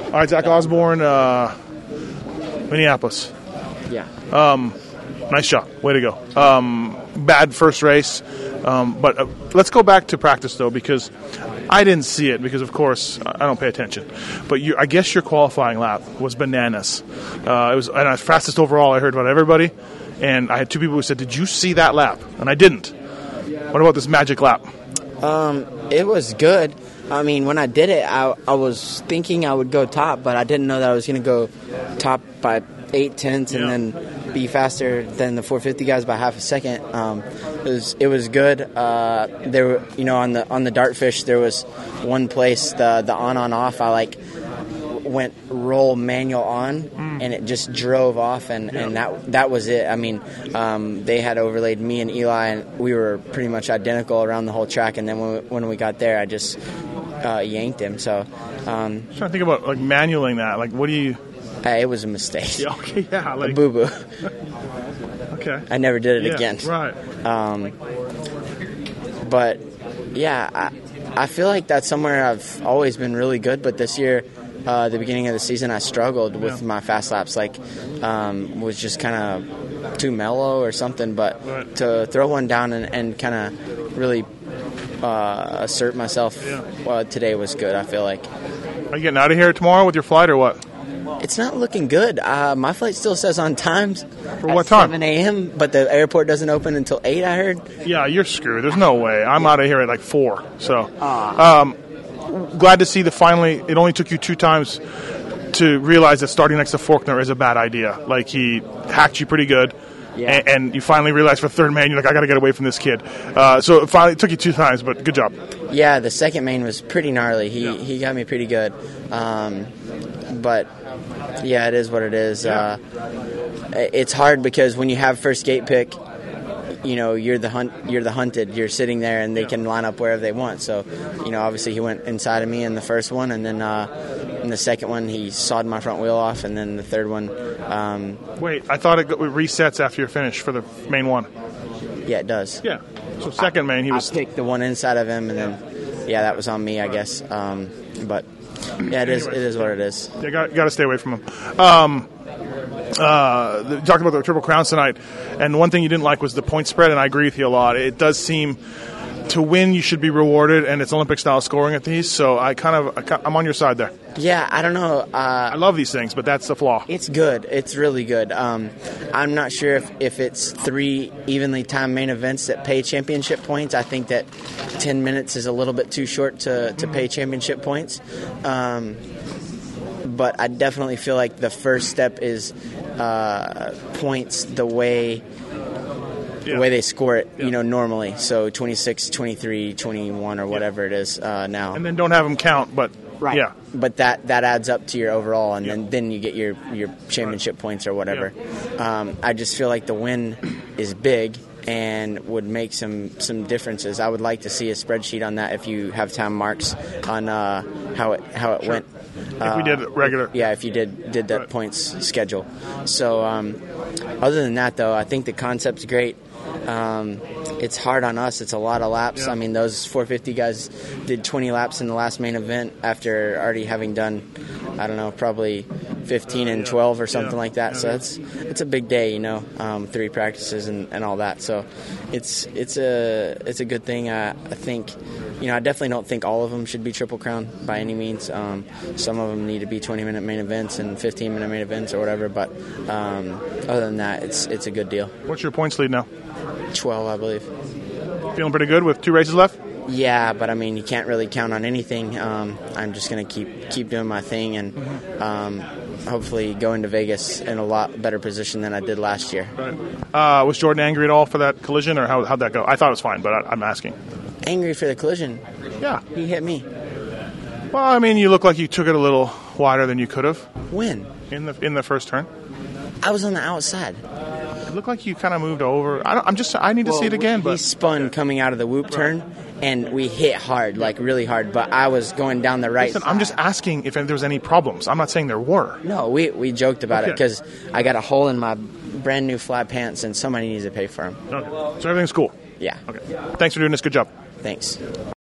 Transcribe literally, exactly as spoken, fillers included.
All right, Zach Osborne, uh, Minneapolis. Yeah. Um, nice job. Way to go. Um, bad first race. Um, but uh, let's go back to practice, though, because I didn't see it because, of course, I don't pay attention. But you, I guess your qualifying lap was bananas. Uh, it was and I was fastest overall, I heard about everybody. And I had two people who said, did you see that lap? And I didn't. What about this magic lap? Um, it was good. I mean, when I did it, I, I was thinking I would go top, but I didn't know that I was going to go top by eight tenths and yeah. then be faster than the four fifty guys by half a second. Um, it was it was good. Uh, there, were, you know, on the on the Dartfish, there was one place the the on on off. I like went roll manual on, mm. and it just drove off, and, yeah. and that that was it. I mean, um, they had overlaid me and Eli, and we were pretty much identical around the whole track. And then when we, when we got there, I just uh, yanked him. So, um, I'm trying to think about like manualing that. Like, what do you? Uh, it was a mistake. Yeah, okay, yeah, like a boo boo. Okay. I never did it yeah, again. Right. Um, but yeah, I I feel like that's somewhere I've always been really good, but this year. Uh, the beginning of the season, I struggled with yeah. my fast laps. Like, um, was just kind of too mellow or something. But right. to throw one down and, and kind of really uh, assert myself yeah. well, today was good. I feel like. Are you getting out of here tomorrow with your flight or what? It's not looking good. Uh, my flight still says on times. For what time? seven a.m., but the airport doesn't open until eight, I heard. Yeah, you're screwed. There's no way. I'm out of here at like four. So. Ah. Um, glad to see that finally it only took you two times to realize that starting next to Faulkner is a bad idea. Like, he hacked you pretty good, yeah. and, and you finally realized for third main, you're like, I got to get away from this kid. Uh, so it finally it took you two times, but good job. Yeah, the second main was pretty gnarly. He yeah. he got me pretty good. Um, but, yeah, it is what it is. Yeah. Uh, it's hard because when you have first gate pick, you know, you're the hunt, you're the hunted. You're sitting there, and they yeah. can line up wherever they want. So, you know, obviously he went inside of me in the first one, and then uh, in the second one he sawed my front wheel off, and then the third one. Um, Wait, I thought it resets after you're finished for the main one. Yeah, it does. Yeah. So second main, he was. I picked the one inside of him, and then yeah, that was on me, I guess. Um, but yeah, it is. It is what it is. You got got to stay away from him. Um, Uh, talking about the Triple Crowns tonight, and one thing you didn't like was the point spread, and I agree with you a lot. It does seem to win you should be rewarded, and it's Olympic style scoring at these. So I kind of I'm on your side there. Yeah, I don't know. Uh, I love these things, but that's the flaw. It's good. It's really good. Um, I'm not sure if, if it's three evenly timed main events that pay championship points. I think that ten minutes is a little bit too short to, to pay championship points. Um, but I definitely feel like the first step is uh, points the way yeah. the way they score it, yeah. you know, normally. So twenty-six, twenty-three, twenty-one, or whatever yeah. it is uh, now. And then don't have them count, but right. yeah. But that, that adds up to your overall, and yeah. then, then you get your, your championship right. points or whatever. Yeah. Um, I just feel like the win is big and would make some, some differences. I would like to see a spreadsheet on that if you have time marks on uh, how it how it sure. went. If uh, we did regular. Yeah, if you did did that right. points schedule. So um, other than that, though, I think the concept's great. Um, it's hard on us. It's a lot of laps. Yeah. I mean, those four fifty guys did twenty laps in the last main event after already having done, I don't know, probably fifteen and twelve or something yeah. like that. Yeah. So it's it's a big day, you know, um, three practices and, and all that. So it's it's a it's a good thing. I, I think, you know, I definitely don't think all of them should be Triple Crown by any means. Um, some of them need to be twenty-minute main events and fifteen-minute main events or whatever. But um, other than that, it's it's a good deal. What's your points lead now? twelve, I believe. Feeling pretty good with two races left? Yeah, but I mean, you can't really count on anything. Um, I'm just going to keep keep doing my thing and um, hopefully go into Vegas in a lot better position than I did last year. Right. Uh, was Jordan angry at all for that collision, or how, how'd that go? I thought it was fine, but I, I'm asking. Angry for the collision? Yeah. He hit me. Well, I mean, you look like you took it a little wider than you could have. When? In the in the first turn. I was on the outside. It looked like you kind of moved over. I don't, I'm just. I need to well, see it again. He But spun coming out of the whoop turn, and we hit hard, like really hard. But I was going down the right. Listen, side. I'm just asking if there was any problems. I'm not saying there were. No, we we joked about okay. it because I got a hole in my brand new flat pants, and somebody needs to pay for them. Okay. So everything's cool. Yeah. Okay. Thanks for doing this. Good job. Thanks.